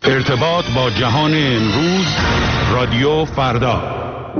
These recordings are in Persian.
ارتباط با جهان امروز، رادیو فردا.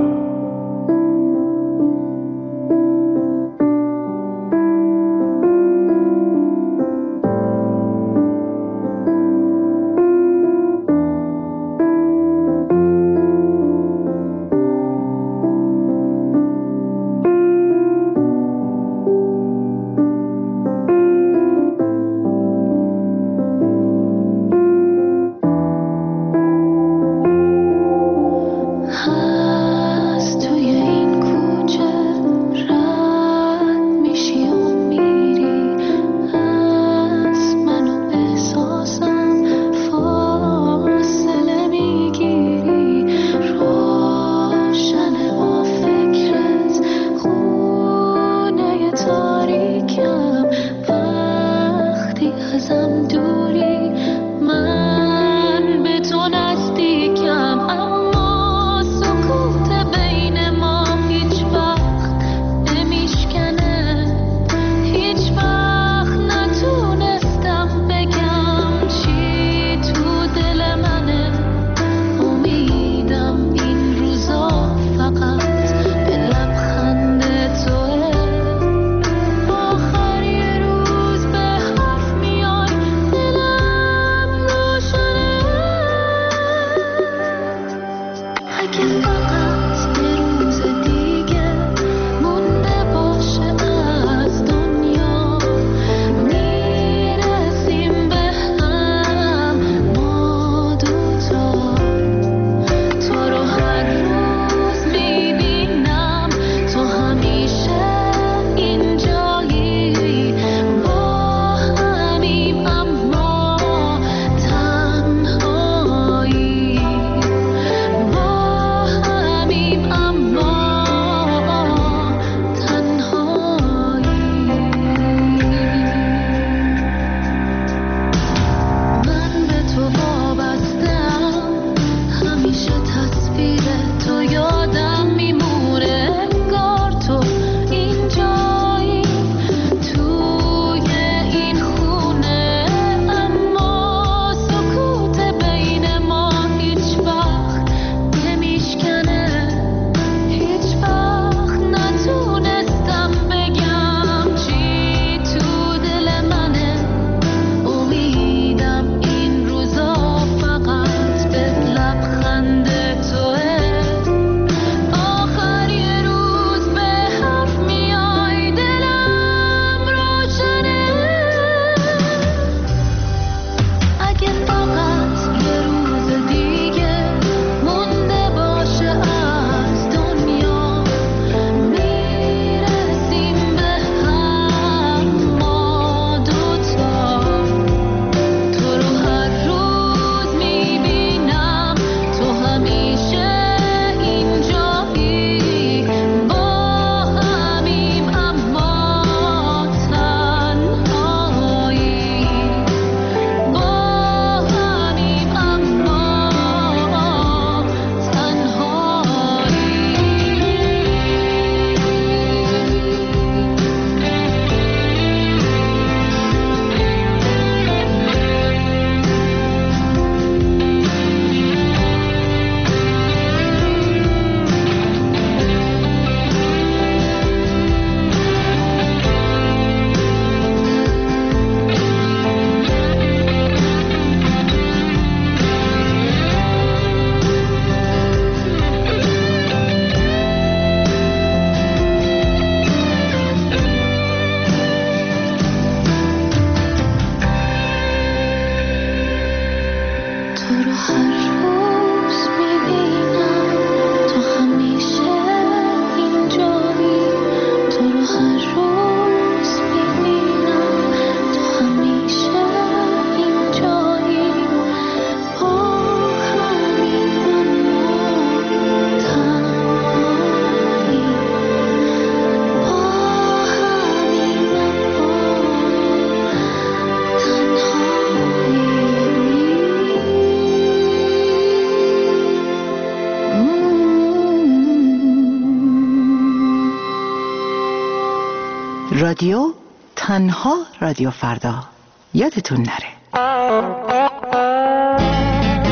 رادیو تنها رادیو فردا، یادتون نره.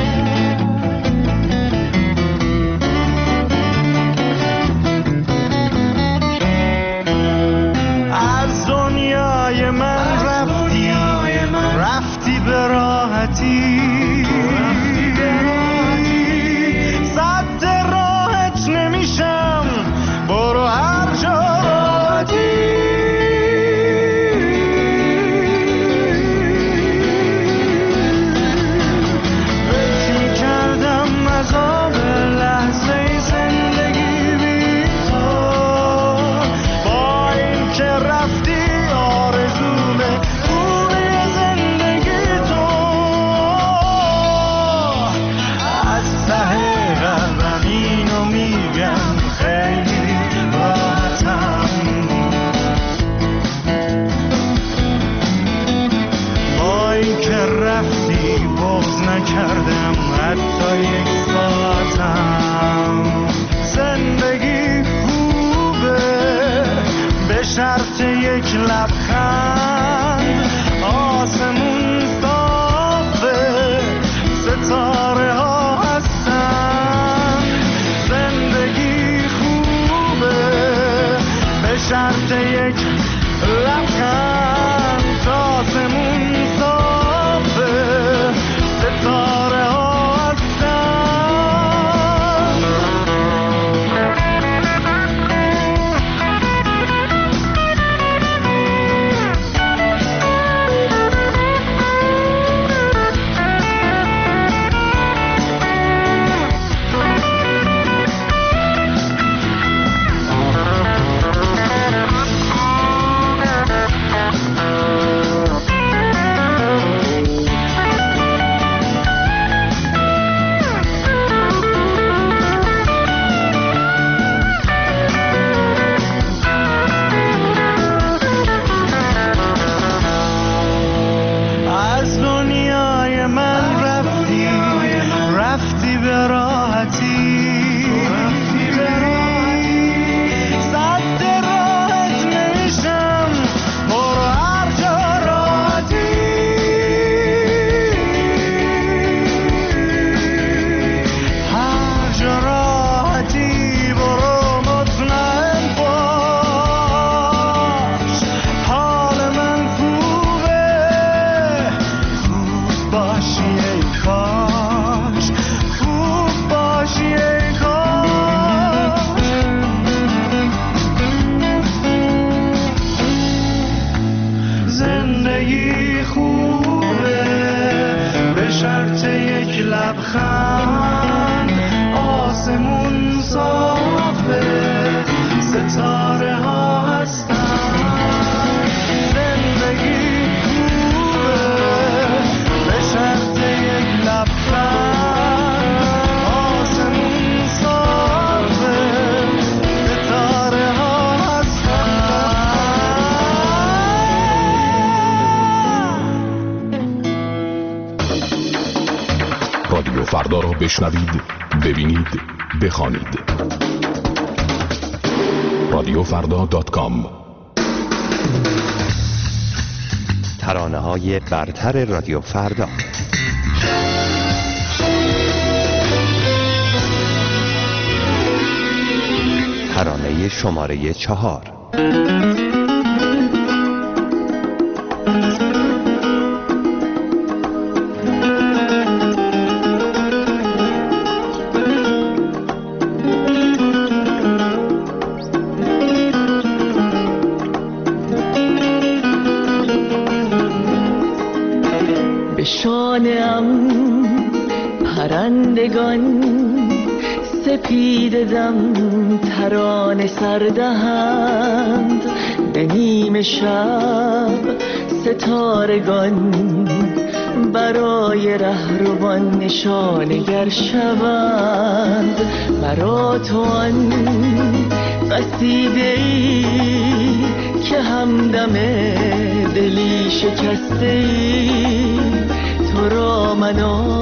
راحتی صد راحت نمیشم برو هر جا راحتی فکر میکردم عذاب لحظه زندگی بی تو با این که رفتی آرزومه خوبی زندگی تو از ته قلبم اینو میگم خیلی راحتم با این که رفتی بغض نکردم حتی یک ساعتم زندگی خوبه به شرط یک لبخند آسمون صافه ستاره ها هستن زندگی خوبه به شرط یک لبخند آسمون صافه ستاره ها هستن از دنیای من رفتی به راحتی صد راحت نمیشم برو هر جا راحتی هر جا راحتی برو مطمئن باش حال من خوبه خوب باشی ای کاش خوب باشی ای کاش زندگی خوبه به شرط یک لبخند آسمون صافه ستاره ها هستن زندگی خوبه به شرط یک لبخند آسمون صافه ستاره ها هستن رادیو فردا را بشنوید، ببینید، بخوانید. radiofrda.com. ترانه‌های برتر رادیو فردا. ترانه شماره 4. به شانه‌ام پرندگان سپید دم ترانه سردهند به نیم شب ستارگان برای رهروان نشانگر شوند مرا تو آن قصیده‌ای که همدم دلی شکسته‌ای تو را من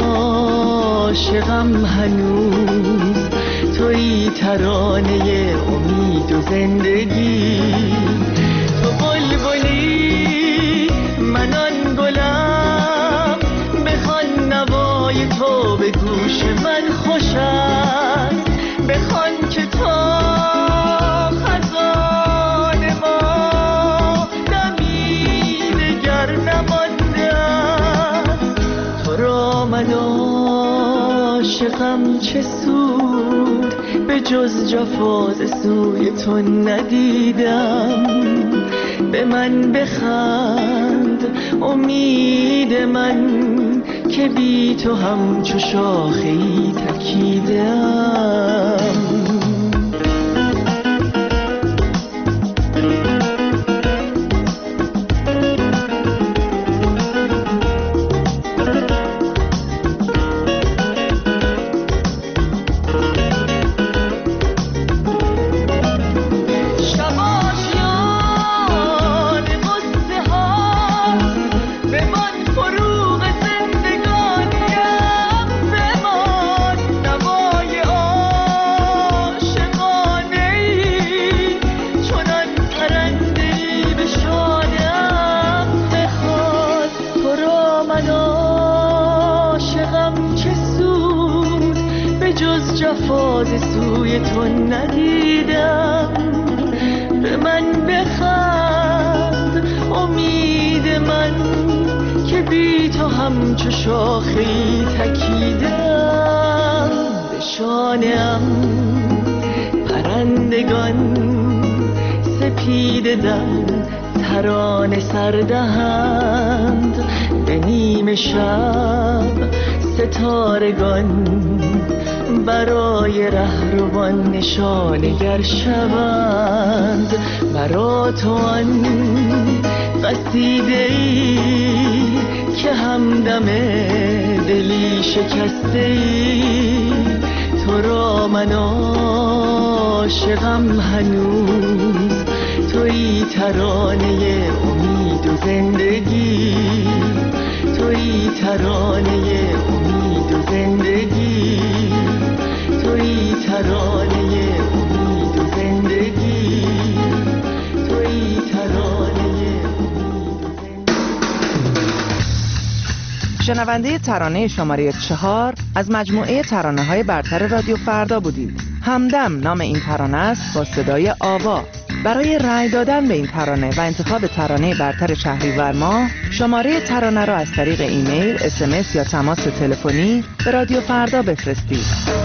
عاشقم هنوز تویی ترانه امید و زندگی تو بلبلی من آن گلم بخوان نوای تو به گوش من خوش است بخوان که تا خزان ما دمی دگر نمانده است تو را من عاشقم چه سود به جز جفا ز سوی تو ندیدم. به من بخند امید من که بی تو همچو شاخه‌ای تکیدم. جفا ز سوی تو ندیدم. به من بخند امید من که بی تو همچو شاخه‌ای تکیدم. به شانه‌ام پرندگان سپیده دم ترانه سردهند. به نیمه شب ستارگان برای رهروان نشانگر شوند. مرا تو آن قصیده‌ای که همدم دلی شکسته‌ای. تو را من عاشقم هنوز، تویی ترانه امید و زندگی. تویی ترانه امید و زندگی. تویی ترانه امید و زندگی. تویی ترانه امید و زندگی. شنونده ترانه شماره 4 از مجموعه ترانه‌های برتر رادیو فردا بودید. همدم نام این ترانه است با صدای آوا. برای رأی دادن به این ترانه و انتخاب ترانه برتر شهریور ماه، شماره ترانه را از طریق ایمیل، SMS یا تماس تلفنی به رادیو فردا بفرستید.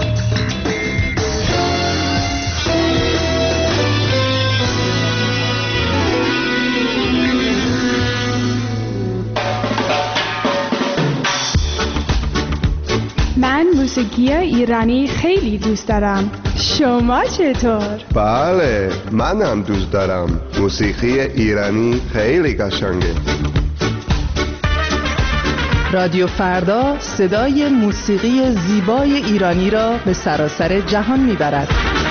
من موسیقی ایرانی خیلی دوست دارم. شما چطور؟ بله، منم دوست دارم. موسیقی ایرانی خیلی قشنگه. رادیو فردا صدای موسیقی زیبای ایرانی را به سراسر جهان میبرد.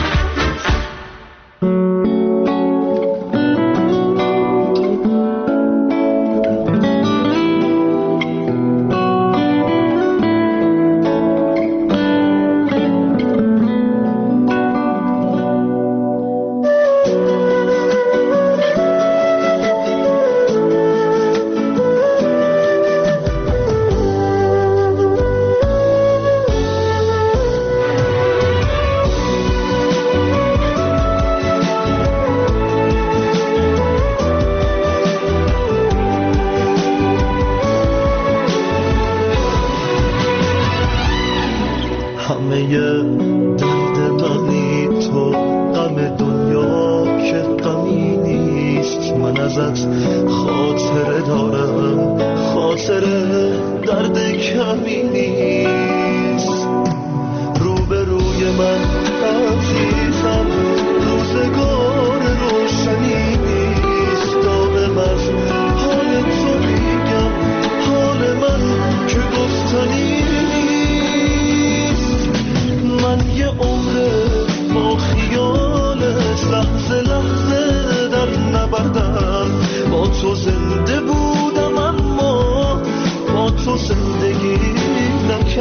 با تو زنده بودم اما با تو زندگی نکردم.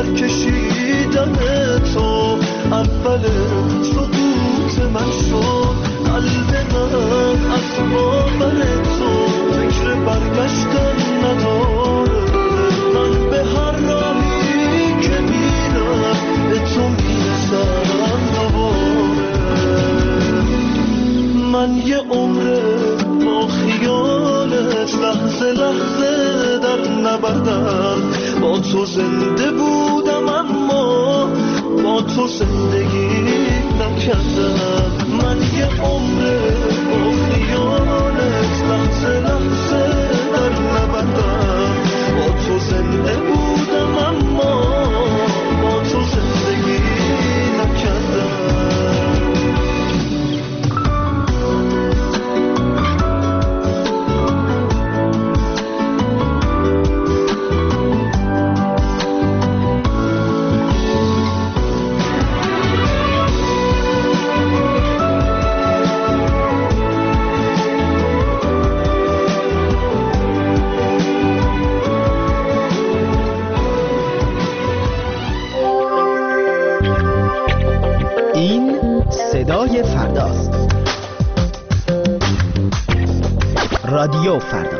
در کشیدن تو اول سقوط من شد. قلب من از باور تو فکر برگشتن نداره. من به هر راهی که میرم به تو میرسم دوباره. من یه عمر با خیالت لحظه لحظه در نبردم. با تو زنده بودم اما با تو زندگی نکردم. من یه عمر با خیالت لحظه لحظه در نبردم. با تو زنده بودم اما با تو زندگی نکردم. صدای فرداست. رادیو فردا.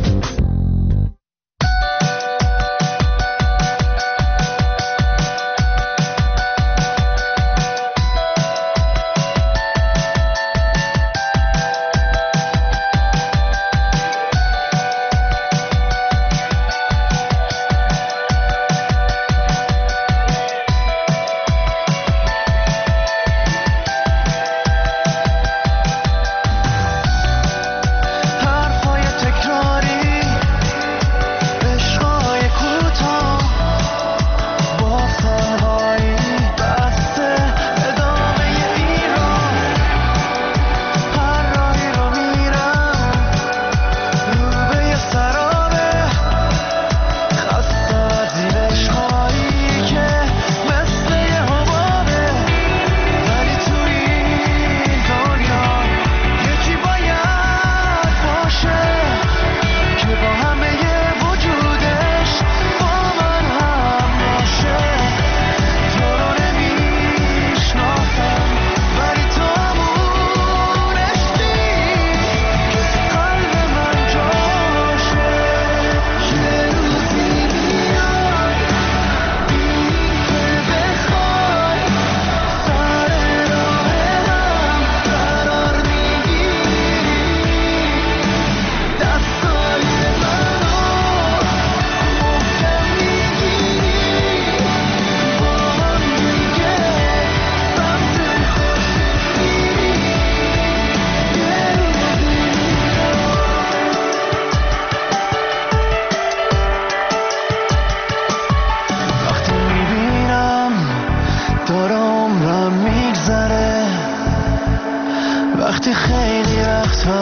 وقتی خیلی وقتا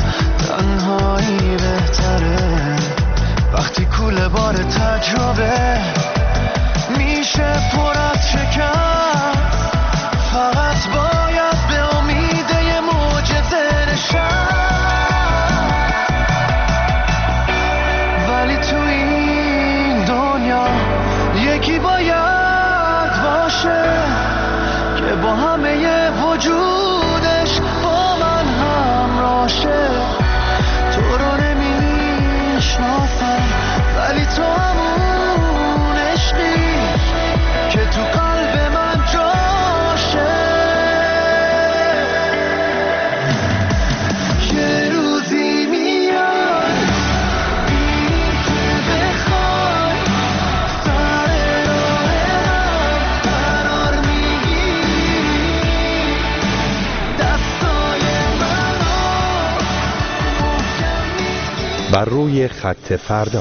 تنهایی بهتره. وقتی کوله بار تجربه میشه پر از شکست. فقط باید به امید یه معجزه نشست. ولی تو این دنیا یکی باید باشه که با همه وجودش با من همراشه. تو رو نمیشناسم ولی تو همون عشقی که تو قلب من جاشه. یه روزی میاد این که بخوای سر راه هم قرار میگیری. دستای منو محکم میگیری. بر روی خط فردا.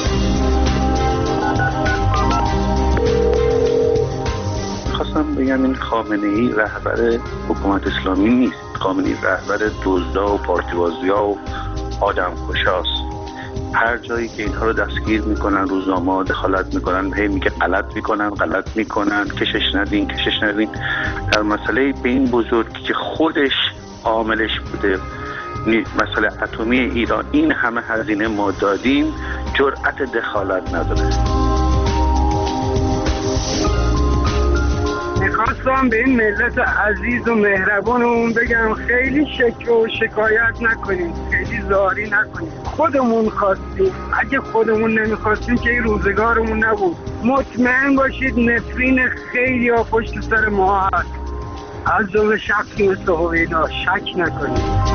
خواستم بگم این خامنه‌ای رهبر حکومت اسلامی نیست. خامنه‌ای رهبر دزدا و پارتیبازیا و آدمکشاست. هر جایی که اینها رو دستگیر میکنن، روزنامه‌ها دخالت میکنن، هی میگه غلط میکنن، کشش ندین. در مسئله به این بزرگی که خودش عاملش بوده، مسئله اتمی ایران، این همه هزینه ما دادیم، جرأت دخالت نداره. خواستم به این ملت عزیز و مهربانمون بگم خیلی شکر و شکایت نکنیم، خیلی زاری نکنیم. خودمون خواستیم، اگه خودمون نمیخواستیم که این روزگارمون نبود. مطمئن باشید نفرین خیلی ها پشت سر ما هست، از جمله شخصی مثل هویدا، شک نکنید.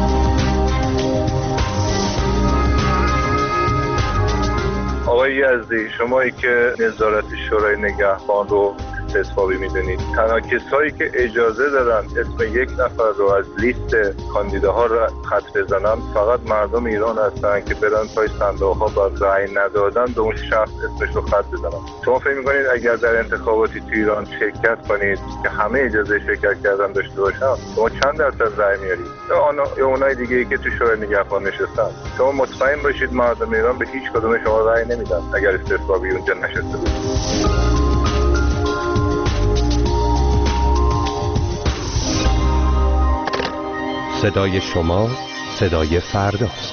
آقای یزدی، شمایی که نظارت شورای نگهبان رو استثبابی میدونید، تنها کسایی که اجازه دارن اسم یک نفر رو از لیست کاندیداها رو خط بزنن فقط مردم ایران هستن که برن پای صندوق ها و رأی ندادن به اون شخص اسمش رو خط بزنن. شما فکر میکنید اگر در انتخاباتی تو ایران شرکت کنید که همه اجازه شرکت کردن داشته باشن، شما چند درصد رأی میارید؟ یا اونای دیگه ای که تو شورای نگهبان نشستن، شما مطمئن باشید مردم ایران به هیچ کدوم شما رأی نمیدن اگر استثبابی اونجا نشسته باشید. صدای شما صدای فرداست.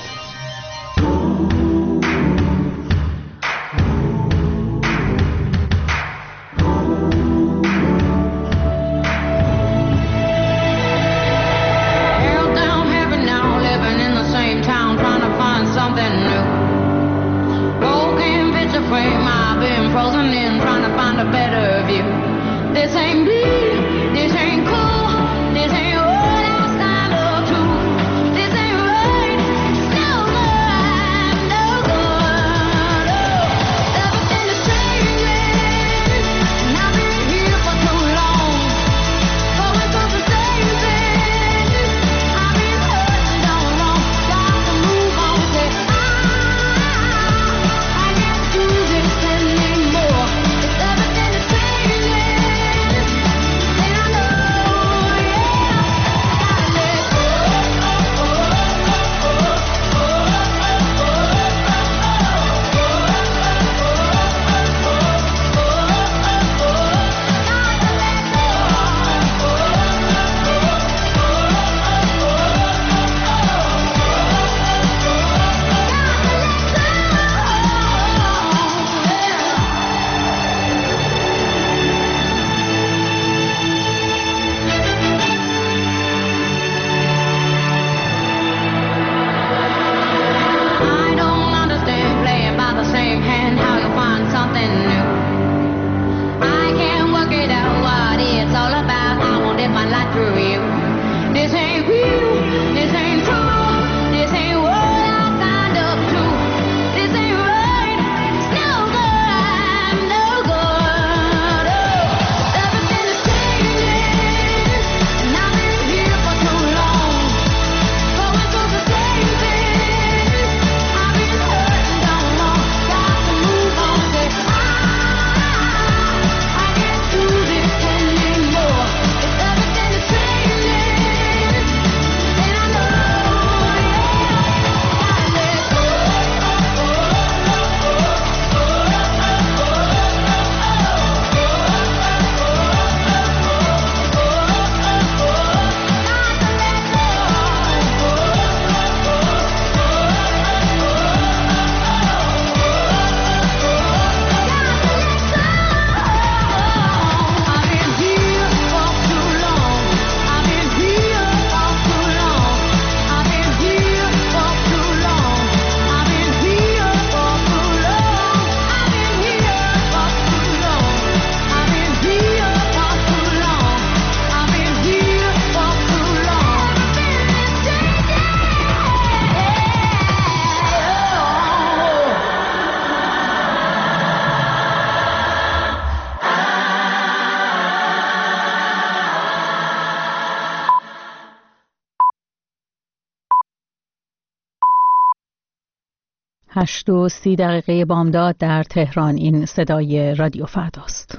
هشت و 30 دقیقه بامداد در تهران. این صدای رادیو فرداست.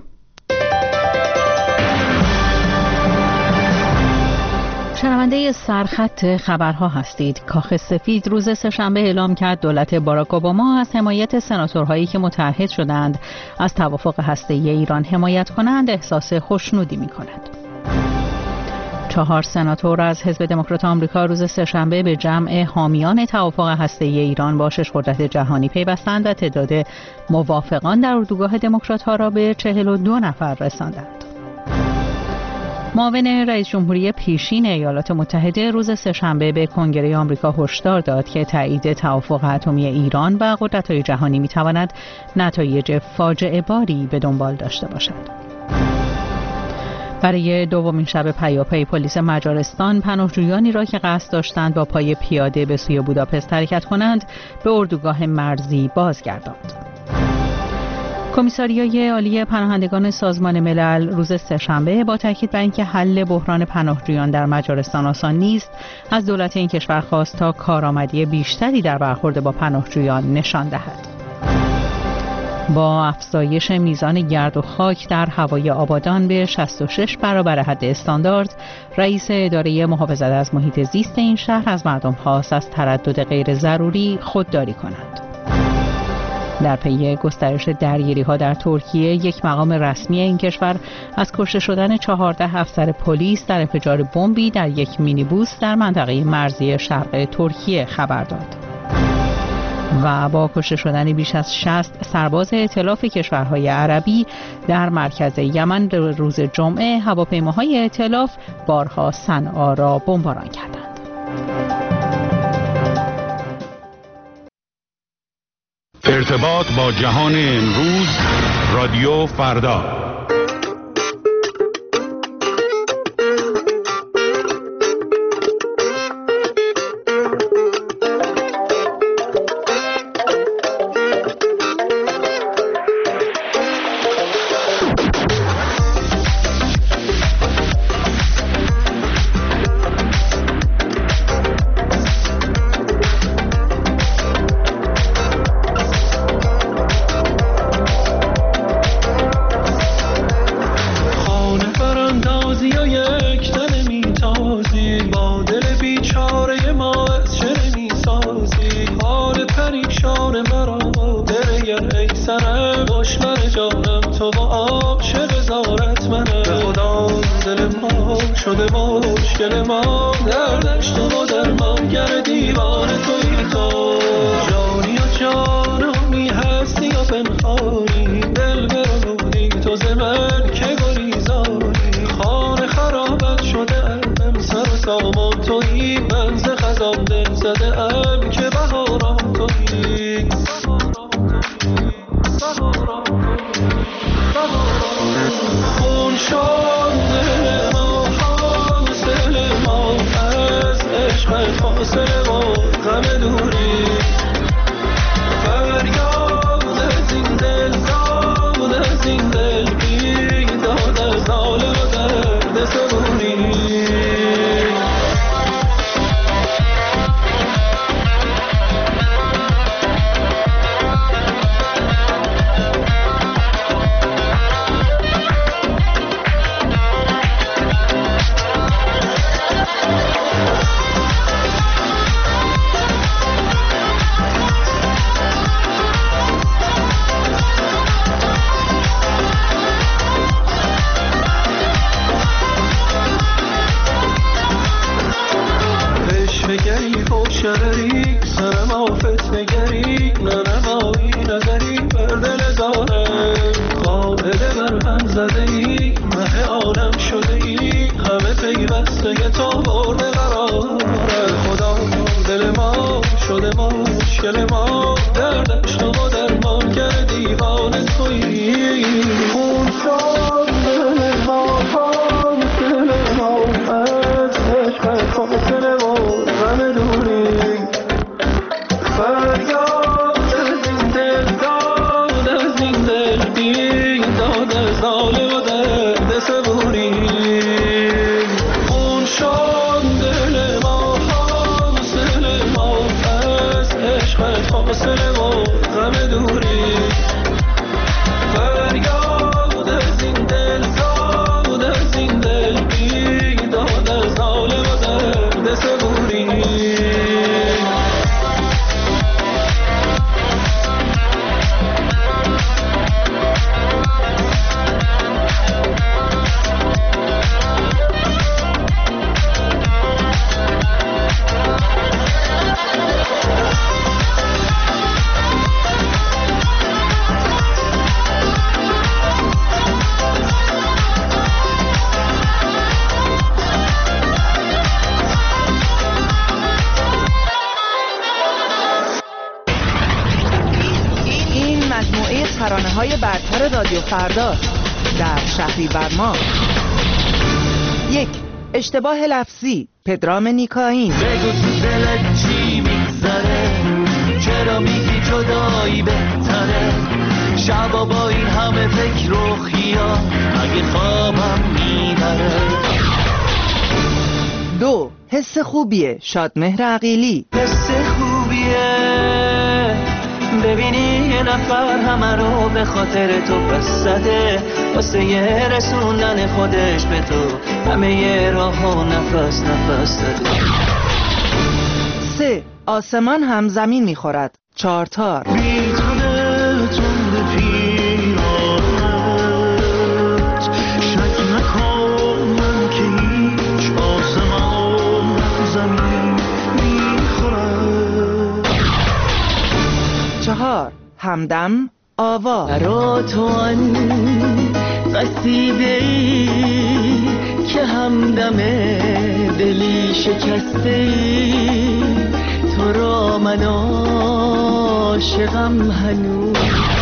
شنونده سرخط خبرها هستید. کاخ سفید روز سه‌شنبه اعلام کرد دولت باراک اوباما از حمایت سناتورهایی که متعهد شدند از توافق هسته‌ای ایران حمایت کنند احساس خوشنودی می‌کند. 4 سناتور از حزب دموکرات آمریکا روز سه‌شنبه به جمع حامیان توافق هسته‌ای ایران با شش‌قدرت جهانی پیوستند و تعداد موافقان در اردوگاه دموکرات‌ها را به 42 نفر رساندند. معاون رئیس جمهوری پیشین ایالات متحده روز سه‌شنبه به کنگره آمریکا هشدار داد که تایید توافق اتمی ایران و قدرت‌های جهانی می‌تواند نتایج فاجعه باری به دنبال داشته باشد. برای دومین شب پیاپی پلیس مجارستان پناهجویانی را که قصد داشتند با پای پیاده به سوی بوداپست حرکت کنند به اردوگاه مرزی بازگرداند. کمیساریای عالی پناهندگان سازمان ملل روز سه‌شنبه با تاکید بر اینکه حل بحران پناهجویان در مجارستان آسان نیست، از دولت این کشور خواست تا کارآمدی بیشتری در برخورد با پناهجویان نشان دهد. با افزایش میزان گرد و خاک در هوای آبادان به 66 برابر حد استاندارد، رئیس اداره محافظت از محیط زیست این شهر از مردم خواست از تردد غیر ضروری خودداری کنند. در پی گسترش درگیری‌ها در ترکیه، یک مقام رسمی این کشور از کشته شدن 14 افسر پلیس در انفجار بمبی در یک مینیبوس در منطقه مرزی شرق ترکیه خبر داد. و با کشته شدن بیش از 60 سرباز ائتلاف کشورهای عربی در مرکز یمن روز جمعه، هواپیماهای ائتلاف بارها صنعا را بمباران کردند. ارتباط با جهان امروز، رادیو فردا. ترانه‌های برتر رادیو فرداست در شهریور ماه. 1. اشتباه لفظی پدرام نیکاین. بگو تو دلت چی میگذره، چرا میگی جدایی بهتره، شبا با این همه فکر و خیال اگه خوابم میبره. 2. حس خوبیه شادمهر عقیلی. حس خوبیه ببینی یه نفر همه رو به خاطر تو پس زده، واسه یه رسوندن خودش به تو همه یه راه و نفس نفس داده. 3. آسمان هم زمین میخورد چارتار. میتونه تند پیرانت شک نکن من که هیچ آسمان زمین میخورد. 4. همدم آوا. برا تو آن قصیده‌ای که همدم دلی شکسته‌ای، تو را من عاشقم هنوز.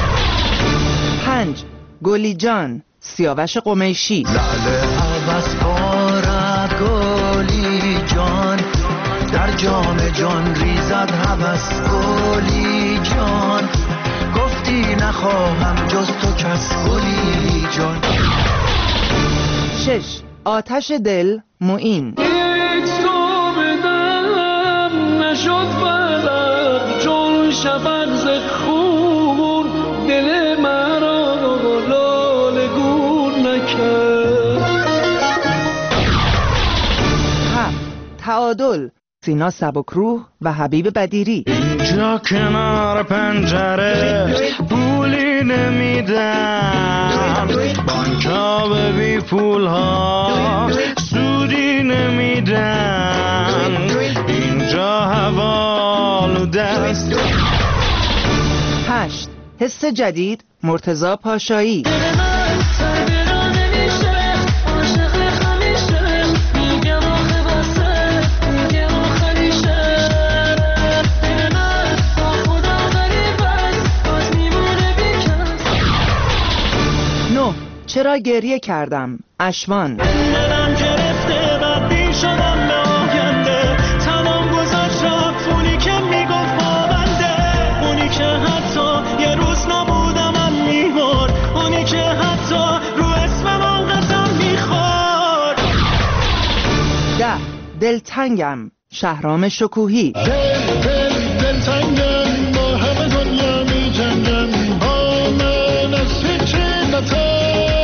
5. گلی جان سیاوش قمیشی. لعل عوض بارد گلی جان، در جام جان ریزد هوس گلی جان، گفتی نخواهم جز تو کس گلی جان. 6. آتش دل معین. هیچ تو بدم نشد فقط چون شفق ز خون، دل مرا لاله گون نکرد. 7. تعادل سینا سبکروح و حبیب بدیری. اینجا کنار پنجره پولی نمیدم، بانکا به بی پول ها سودی نمیدن، اینجا هوا آلوده است. 8. حس جدید مرتضی پاشایی. چرا گریه کردم اشوان. منم گرفته بدبین شدم به آینده، تمام گذاشتم اونی که میگفت پابنده، اونی که حتی یه روز نبودم میمرد، اونی که حتی رو اسمم قسم میخورد. 10. دلتنگم شهرام شکوهی. دلتنگم با همه دنیا میجنگم، با من از هیچی نترس،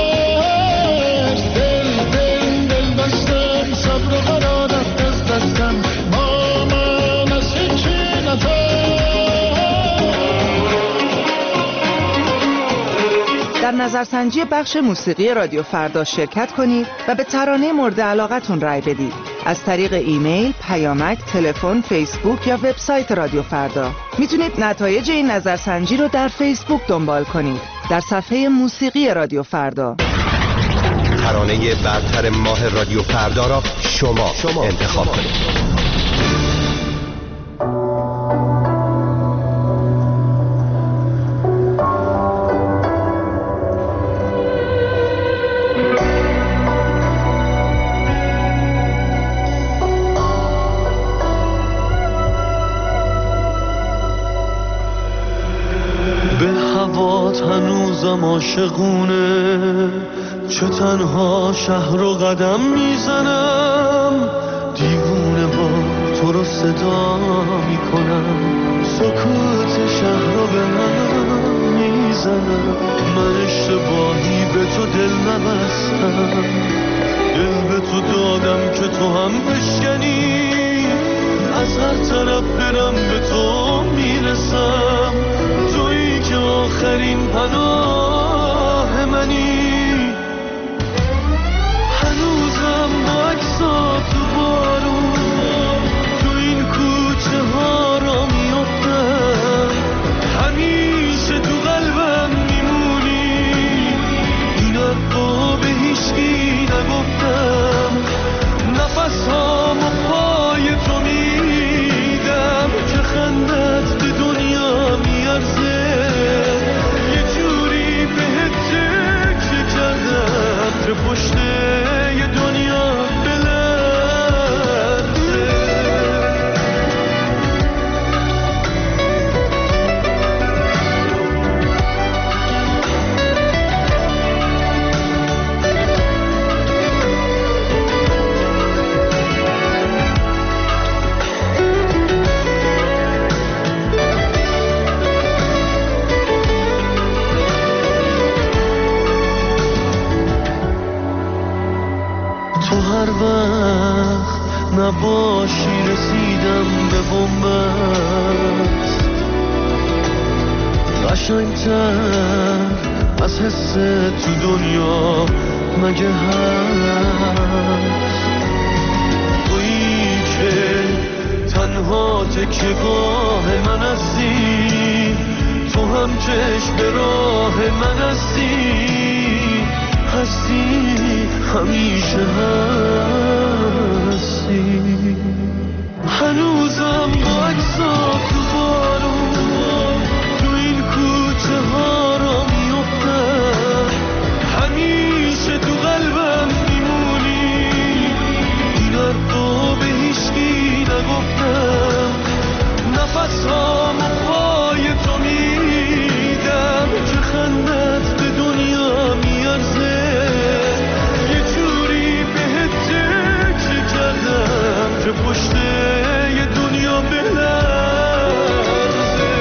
در نظرسنجی بخش موسیقی رادیو فردا شرکت کنید و به ترانه مورد علاقتون رای بدید از طریق ایمیل، پیامک، تلفن، فیسبوک یا وبسایت رادیو فردا. میتونید نتایج این نظرسنجی رو در فیسبوک دنبال کنید در صفحه موسیقی رادیو فردا. ترانه برتر ماه رادیو فردا را شما انتخاب کنید. هنوزم عاشقونه، چه تنها شهر و قدم میزنم، دیوونه با تو رو صدا میکنم، سکوت شهر رو به من میزنم، من اشتباهی به تو دل نبستم، دل به تو دادم که تو هم بشکنی، از هر طرف برم به تو میرسم، تویی که آخرین پناه منی، هنوزم با عکسات تو بارون تو این کوچه ها را میافتم، همیشه تو قلبم میمونی، این حرفا به هیچکی نگفتم، نفس هامو پای تو میدم که خندت به قشنگتر از حس تو دنیا مگه هست؟ تویی که تنها تکیه‌گاه من هستی، تو هم چشم به راه من هستی، همیشه هستی. هنوزم با عکسات تو بارون تو این کوچه ها را میفتم، همیشه تو قلبم میمونی، این حرفا به هیچکی نگفتم، نفس هامو پای تو میدم، چه خندت به دنیا میارزه، یه جوری بهت تکیه کردم که پشت یه دنیا بلرزه.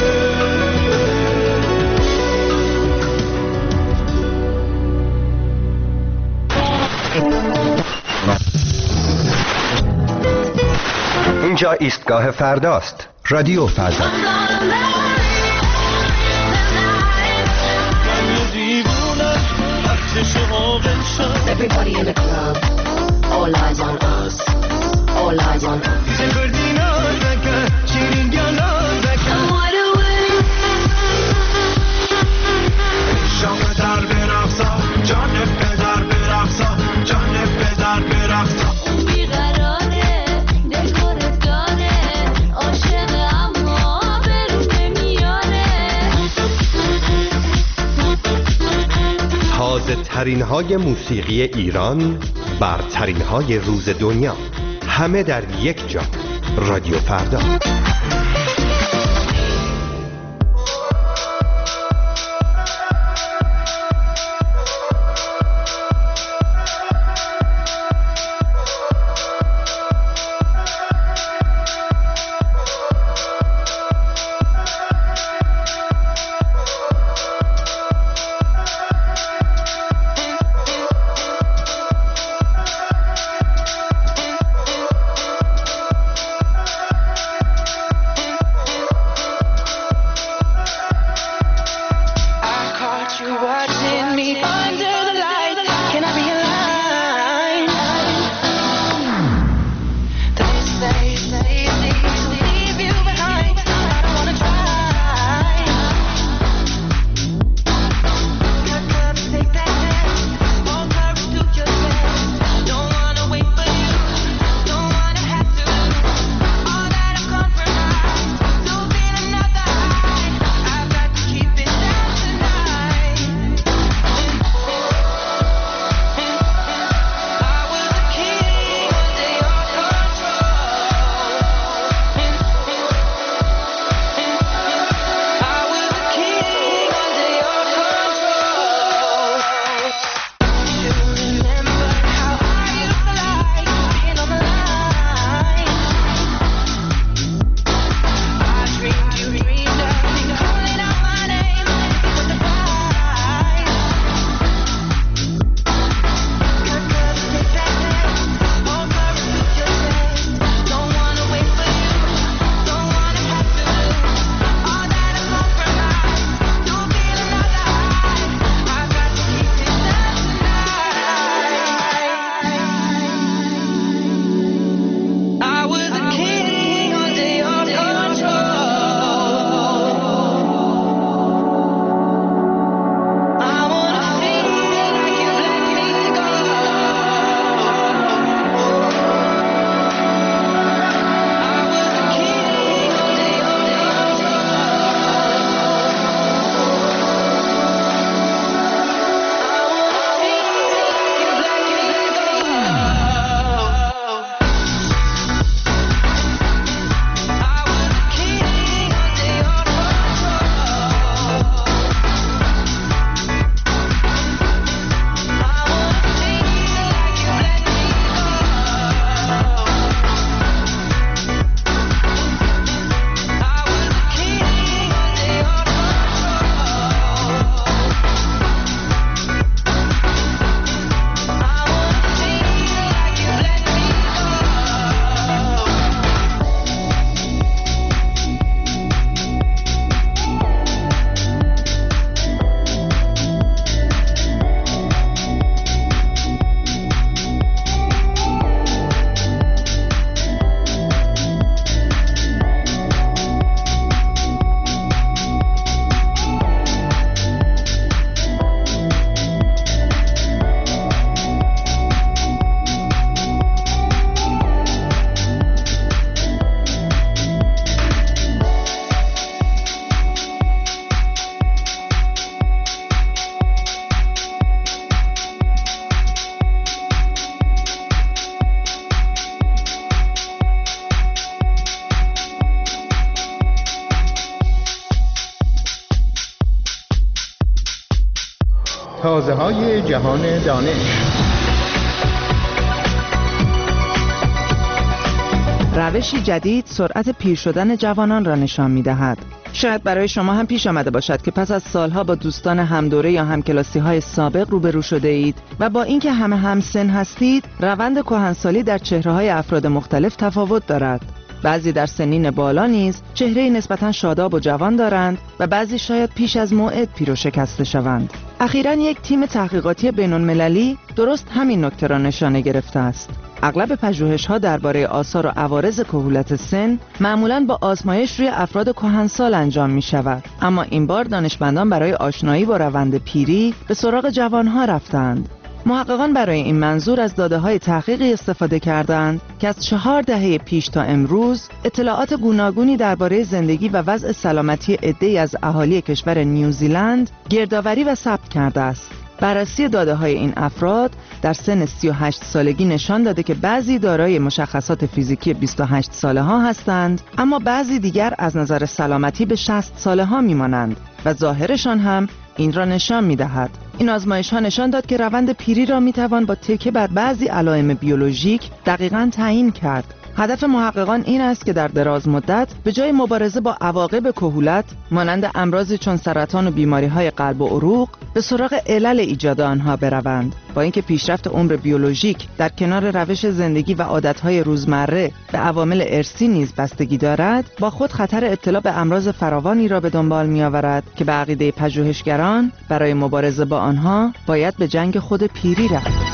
اینجا ایستگاه فرداست. رادیو فردا. Everybody in the club, all eyes on us, all eyes on us. تازه ترین های موسیقی ایران، برترین های روز دنیا، همه در یک جا. رادیو فردا. تازه‌های جهان دانش. روشی جدید سرعت پیر شدن جوانان را نشان می‌دهد. شاید برای شما هم پیش آمده باشد که پس از سالها با دوستان همدوره یا همکلاسی‌های سابق روبرو شده اید و با اینکه همه همسن هستید، روند کهنسالی در چهره‌های افراد مختلف تفاوت دارد. بعضی در سنین بالا نیز چهره نسبتاً شاداب و جوان دارند و بعضی شاید پیش از موعد پیر و شکسته شوند. اخیراً یک تیم تحقیقاتی بین‌المللی درست همین نکته را نشانه گرفته است. اغلب پژوهش‌ها درباره آثار و عوارض کهولت سن معمولاً با آزمایش روی افراد کهنسال انجام می‌شود، اما این بار دانشمندان برای آشنایی با روند پیری به سراغ جوان‌ها رفتند. محققان برای این منظور از داده‌های تحقیقی استفاده کردند که از 4 دهه پیش تا امروز اطلاعات گوناگونی درباره زندگی و وضع سلامتی عده‌ای از اهالی کشور نیوزیلند گردآوری و ثبت کرده است. بررسی داده‌های این افراد در سن 38 سالگی نشان داده که بعضی دارای مشخصات فیزیکی 28 ساله ها هستند، اما بعضی دیگر از نظر سلامتی به 60 ساله ها میمانند و ظاهرشان هم این را نشان می‌دهد. این آزمایش ها نشان داد که روند پیری را می‌توان با تکیه بر بعضی علائم بیولوژیک دقیقاً تعیین کرد. هدف محققان این است که در دراز مدت به جای مبارزه با عواقب کهولت مانند امراضی چون سرطان و بیماری‌های قلب و عروق به سراغ علل ایجاد آنها بروند. با اینکه پیشرفت عمر بیولوژیک در کنار روش زندگی و عادت‌های روزمره به عوامل ارثی نیز بستگی دارد، با خود خطر ابتلا به امراض فراوانی را به دنبال می‌آورد که به عقیده پژوهشگران برای مبارزه با آنها باید به جنگ خود پیری رفت.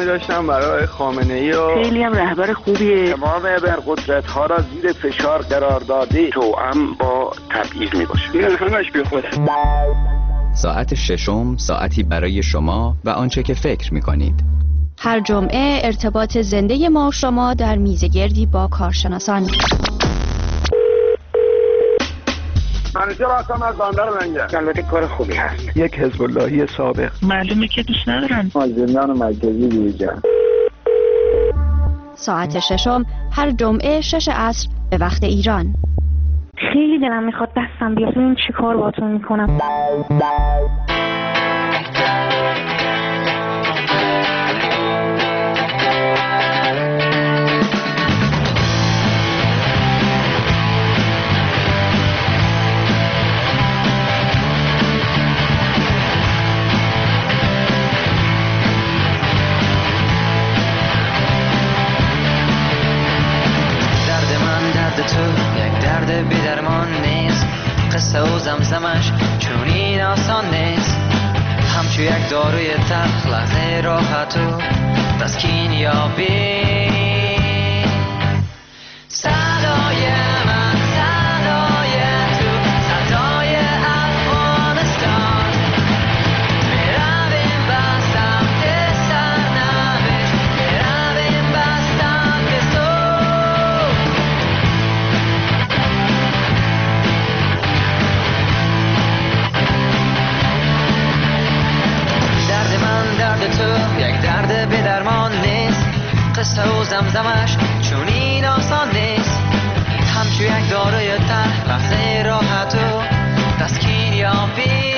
داشتم برای خامنه‌ای و خیلی هم رهبر خوبیه. تمام ابرقدرت‌ها را زیر فشار قرار داده. توأم با تبعیض میباشه. این همش بیخوده. ساعت ششم ساعتی برای شما و آنچه که فکر می‌کنید. هر جمعه ارتباط زنده ما و شما در میزگردی با کارشناسان. منیجر هستم از بندر منگه. البته کار خوبی هست. یک حزب اللهی سابق. معلومه که دوست ندارن. زندان مرکزی دیجا. ساعت ششم هر جمعه 6 عصر به وقت ایران. خیلی دلم میخواد دستم بیاد ببینم چی کار باهاتون میکنم. قصه و زمزمش چونین آسان نیست، همچو یک داروی تلخ لحظه راحت و تسکین یابی. صدای من صدای تو صدای افغانستان، میرویم به سمت سرنوشت، میرویم به سمت صبح. درد تو یک درد به درمان نیست، قصه و زمزمش چونین آسان نیست، همچو یک داروی تلخ لحظه راحت و تسکین یابی.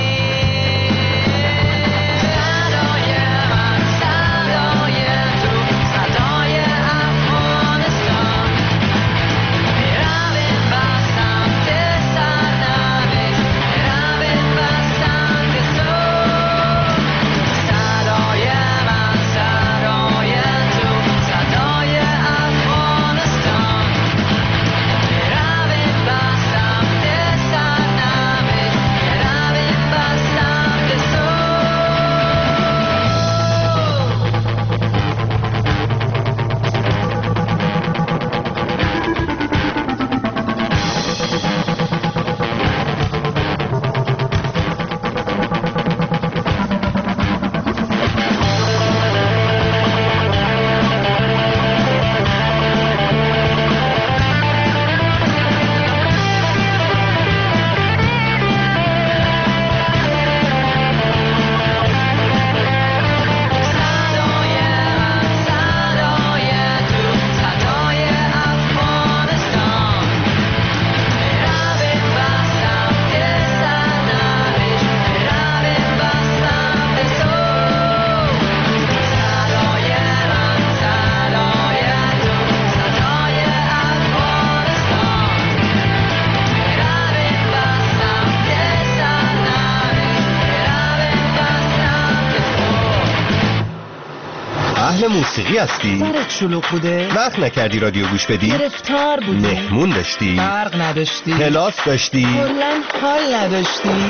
موسیقی هستی؟ سرت شلوغ بوده؟ وقت نکردی رادیو گوش بدی؟ گرفتار بودی؟ مهمون داشتی؟ برق نداشتی؟ کلاس داشتی؟ کلاً حال نداشتی؟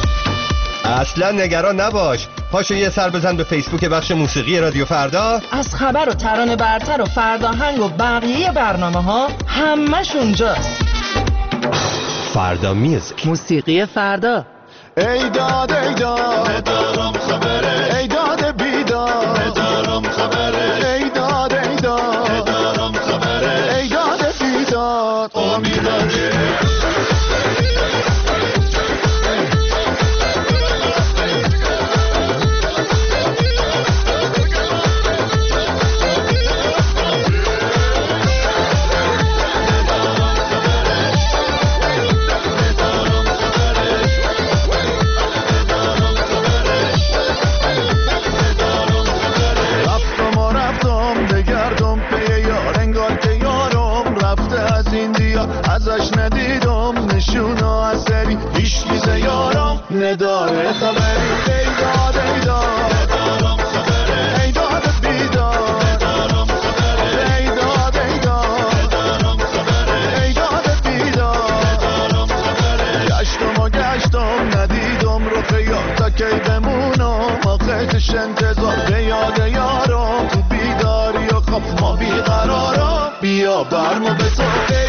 اصلا نگران نباش، پاشو یه سر بزن به فیسبوک بخش موسیقی رادیو فردا. از خبر و ترانه برتر و فرداهنگ و بقیه برنامه ها همش اونجاست. فردا میوزیک، موسیقی فردا. ای داد ای داد ندارم خبره، ای داد بیداد ندارم خبره، ای داد ای داد ندارم خبره، ای داد بیداد امیداره. ازش ندیدم نشونه اثری هیچ چیز یارم نداره خبری. ای داد ای داد ندارم خبره، ای داد بیداد ندارم خبره، ای داد ای داد ندارم خبره، ای داد بیداد ندارم خبره. گشتم و گشتم ندیدم رو خیال تا کی بمونم، آخرش انتظار به یاد یارم بر ما به تو